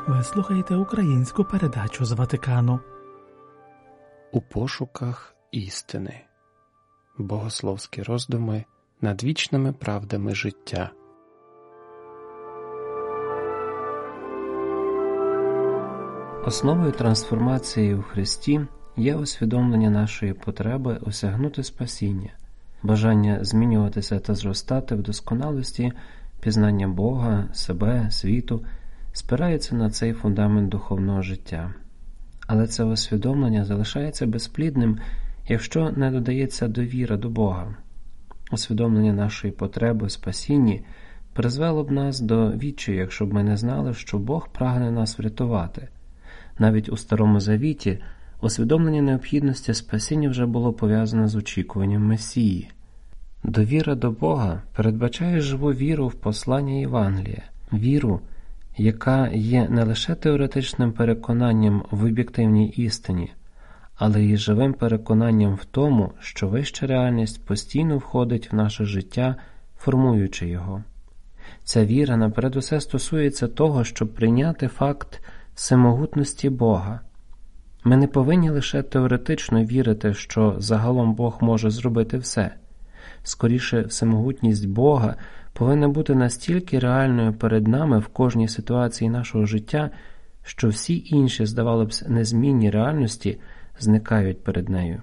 Ви слухаєте українську передачу з Ватикану. У пошуках істини. Богословські роздуми над вічними правдами життя. Основою трансформації у Христі є усвідомлення нашої потреби осягнути спасіння, бажання змінюватися та зростати в досконалості, пізнання Бога, себе, світу, спирається на цей фундамент духовного життя. Але це усвідомлення залишається безплідним, якщо не додається довіра до Бога. Усвідомлення нашої потреби в спасінні призвело б нас до відчаю, якщо б ми не знали, що Бог прагне нас врятувати. Навіть у Старому Завіті усвідомлення необхідності спасіння вже було пов'язане з очікуванням Месії. Довіра до Бога передбачає живу віру в послання Євангелія, віру, яка є не лише теоретичним переконанням в об'єктивній істині, але й живим переконанням в тому, що вища реальність постійно входить в наше життя, формуючи його. Ця віра напередусе стосується того, щоб прийняти факт всемогутності Бога. Ми не повинні лише теоретично вірити, що загалом Бог може зробити все. Скоріше, всемогутність Бога повинна бути настільки реальною перед нами в кожній ситуації нашого життя, що всі інші, здавалося б, незмінні реальності зникають перед нею.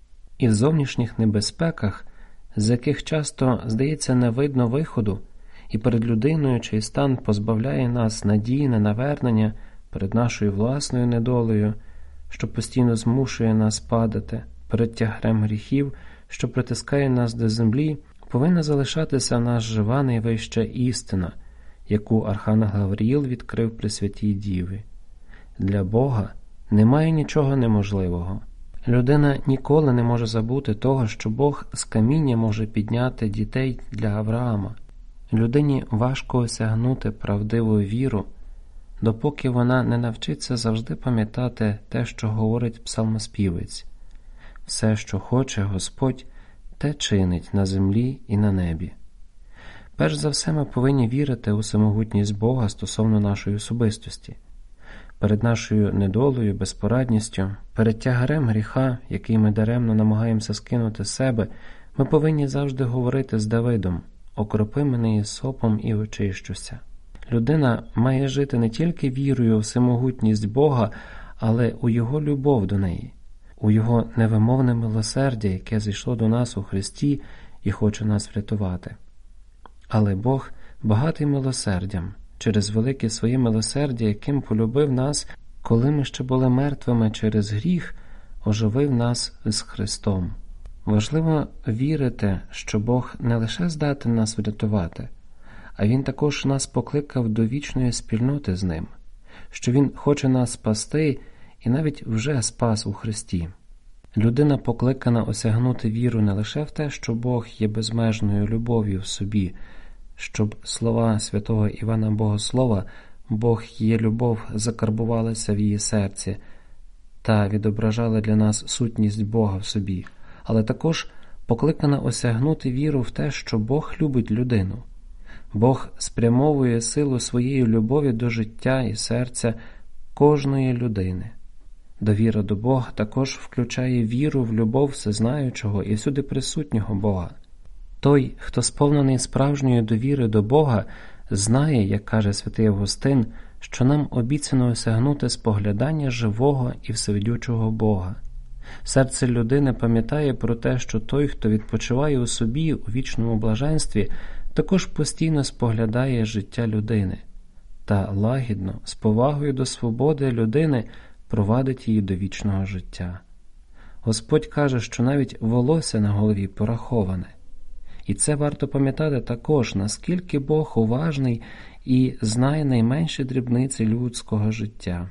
І в зовнішніх небезпеках, з яких часто, здається, не видно виходу, і перед людиною, чий стан позбавляє нас надії на навернення перед нашою власною недолею, що постійно змушує нас падати, перед тягарем гріхів, що притискає нас до землі, повинна залишатися в нас жива найвища істина, яку Архангел Гавриїл відкрив при Святій Діві. Для Бога немає нічого неможливого. Людина ніколи не може забути того, що Бог з каміння може підняти дітей для Авраама. Людині важко осягнути правдиву віру, допоки вона не навчиться завжди пам'ятати те, що говорить псалмоспівець. Все, що хоче Господь, те чинить на землі і на небі. Перш за все, ми повинні вірити у всемогутність Бога стосовно нашої особистості. Перед нашою недолею, безпорадністю, перед тягарем гріха, який ми даремно намагаємося скинути з себе, ми повинні завжди говорити з Давидом: «Окропи мене ісопом і очищуся». Людина має жити не тільки вірою у всемогутність Бога, але у Його любов до неї, у Його невимовне милосердя, яке зійшло до нас у Христі і хоче нас врятувати. Але Бог багатий милосердям, через велике своє милосердя, яким полюбив нас, коли ми ще були мертвими через гріх, оживив нас з Христом. Важливо вірити, що Бог не лише здатен нас врятувати, а Він також нас покликав до вічної спільноти з Ним, що Він хоче нас спасти і навіть вже спас у Христі. Людина покликана осягнути віру не лише в те, що Бог є безмежною любов'ю в собі, щоб слова святого Івана Богослова «Бог є любов» закарбувалися в її серці та відображали для нас сутність Бога в собі, але також покликана осягнути віру в те, що Бог любить людину. Бог спрямовує силу своєї любові до життя і серця кожної людини. Довіра до Бога також включає віру в любов всезнаючого і всюди присутнього Бога. Той, хто сповнений справжньої довіри до Бога, знає, як каже святий Августин, що нам обіцяно осягнути споглядання живого і всевидючого Бога. Серце людини пам'ятає про те, що той, хто відпочиває у собі у вічному блаженстві, також постійно споглядає життя людини та лагідно, з повагою до свободи людини провадить її до вічного життя. Господь каже, що навіть волосся на голові пораховане. І це варто пам'ятати також, наскільки Бог уважний і знає найменші дрібниці людського життя.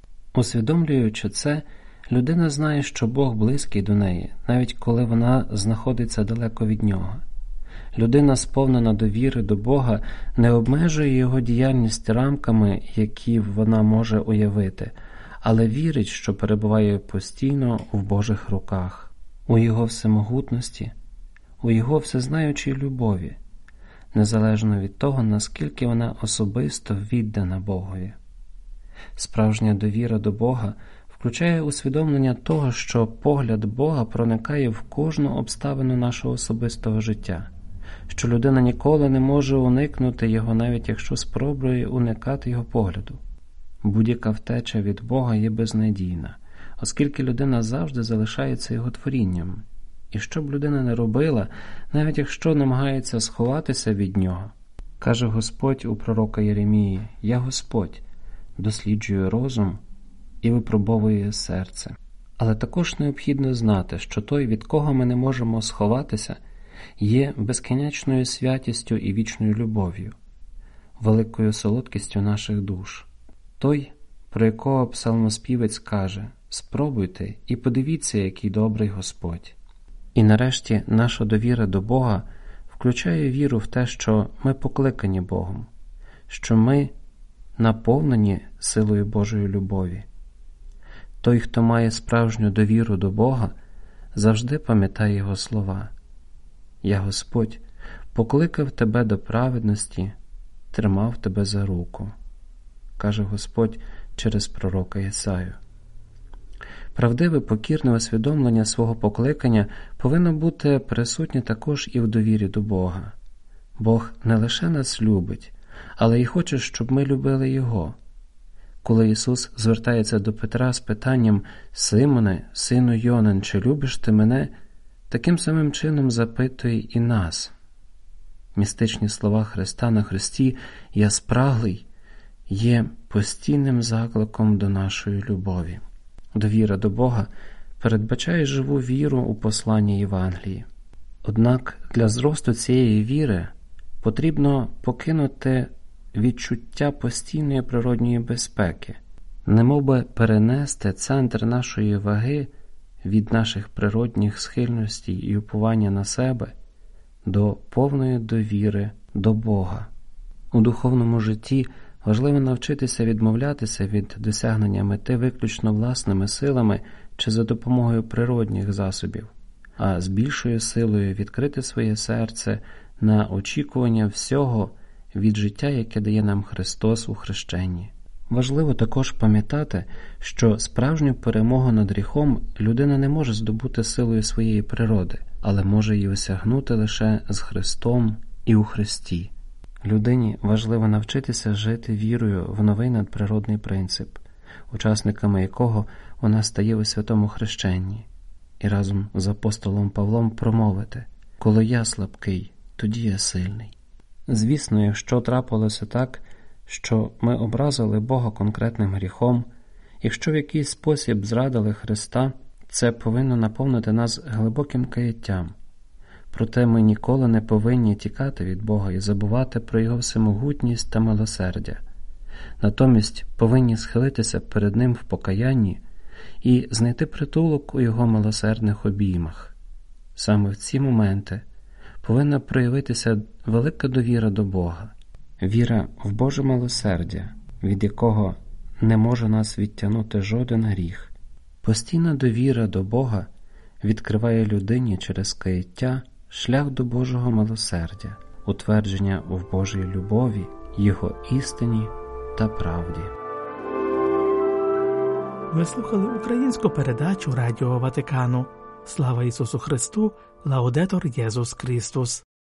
Усвідомлюючи це, людина знає, що Бог близький до неї, навіть коли вона знаходиться далеко від Нього. Людина, сповнена довіри до Бога, не обмежує Його діяльність рамками, які вона може уявити, але вірить, що перебуває постійно в Божих руках, у Його всемогутності, у Його всезнаючій любові, незалежно від того, наскільки вона особисто віддана Богові. Справжня довіра до Бога включає усвідомлення того, що погляд Бога проникає в кожну обставину нашого особистого життя, що людина ніколи не може уникнути його, навіть якщо спробує уникати його погляду. Будь-яка втеча від Бога є безнадійна, оскільки людина завжди залишається його творінням. І що б людина не робила, навіть якщо намагається сховатися від нього, каже Господь у пророка Єремії: «Я Господь, досліджую розум і випробовую серце». Але також необхідно знати, що той, від кого ми не можемо сховатися, є безкінечною святістю і вічною любов'ю, великою солодкістю наших душ. Той, про якого псалмоспівець каже: «Спробуйте і подивіться, який добрий Господь». І нарешті наша довіра до Бога включає віру в те, що ми покликані Богом, що ми наповнені силою Божої любові. Той, хто має справжню довіру до Бога, завжди пам'ятає Його слова: «Я Господь покликав тебе до праведності, тримав тебе за руку», каже Господь через пророка Єсаю. Правдиве покірне усвідомлення свого покликання повинно бути присутнє також і в довірі до Бога. Бог не лише нас любить, але й хоче, щоб ми любили Його. Коли Ісус звертається до Петра з питанням: «Симоне, сину Йонин, чи любиш ти мене?», таким самим чином запитує і нас. Містичні слова Христа на хресті «Я спраглий» є постійним закликом до нашої любові. Довіра до Бога передбачає живу віру у послання Євангелії. Однак для зросту цієї віри потрібно покинути відчуття постійної природньої безпеки, немовби перенести центр нашої ваги від наших природних схильностей і уповання на себе до повної довіри до Бога. У духовному житті важливо навчитися відмовлятися від досягнення мети виключно власними силами чи за допомогою природних засобів, а з більшою силою відкрити своє серце на очікування всього від життя, яке дає нам Христос у хрещенні. Важливо також пам'ятати, що справжню перемогу над гріхом людина не може здобути силою своєї природи, але може її осягнути лише з Христом і у Христі. Людині важливо навчитися жити вірою в новий надприродний принцип, учасниками якого вона стає у святому хрещенні, і разом з апостолом Павлом промовити: «Коли я слабкий, тоді я сильний». Звісно, якщо трапилося так, що ми образили Бога конкретним гріхом, якщо в якийсь спосіб зрадили Христа, це повинно наповнити нас глибоким каяттям. Проте ми ніколи не повинні тікати від Бога і забувати про Його всемогутність та милосердя. Натомість повинні схилитися перед Ним в покаянні і знайти притулок у Його милосердних обіймах. Саме в ці моменти повинна проявитися велика довіра до Бога, віра в Боже милосердя, від якого не може нас відтягнути жоден гріх. Постійна довіра до Бога відкриває людині через каяття шлях до Божого милосердя, утвердження в Божій любові, Його істині та правді. Ви слухали українську передачу Радіо Ватикану. Слава Ісусу Христу! Лаудетор Єсус Христос!